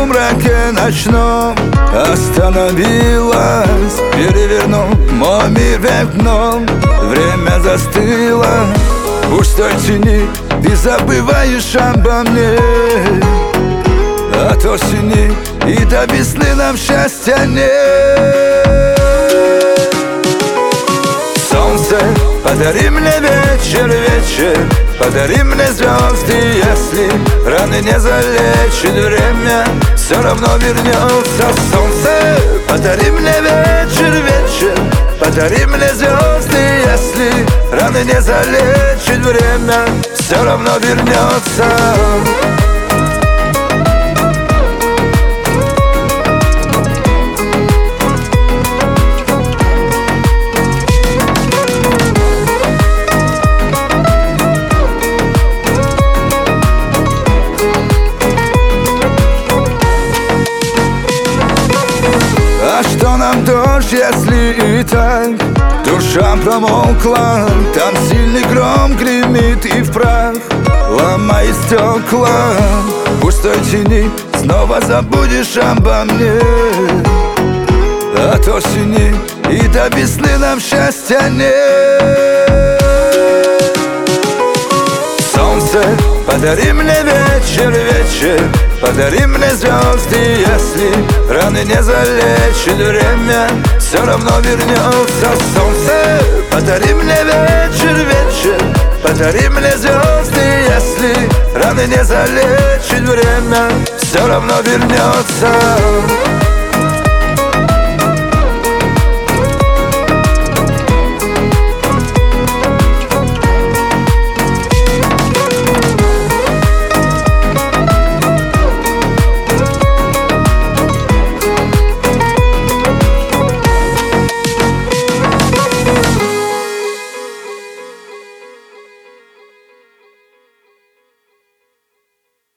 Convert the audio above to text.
сумраке ночном остановилась, перевернул мой мир вверх дном. Время застыло в пустой тени, ты забываешь обо мне. От осени и до весны нам счастья нет. Солнце, подари мне вечер, вечер, подари мне звезды, если раны не залечит время, все равно вернется. Солнце, подари мне вечер, вечер, подари мне звезды, если раны не залечит время, все равно вернется. А что нам дождь, если и так душа промокла? Там сильный гром гремит и в прах ломает стекла. В пустой тени снова забудешь обо мне. От осени и до весны нам счастья нет. Солнце, подари мне вечер, вечер, подари мне звезды, если раны не залечит время, все равно вернется. Солнце, подари мне вечер, вечер, подари мне звезды, если раны не залечит время, все равно вернется.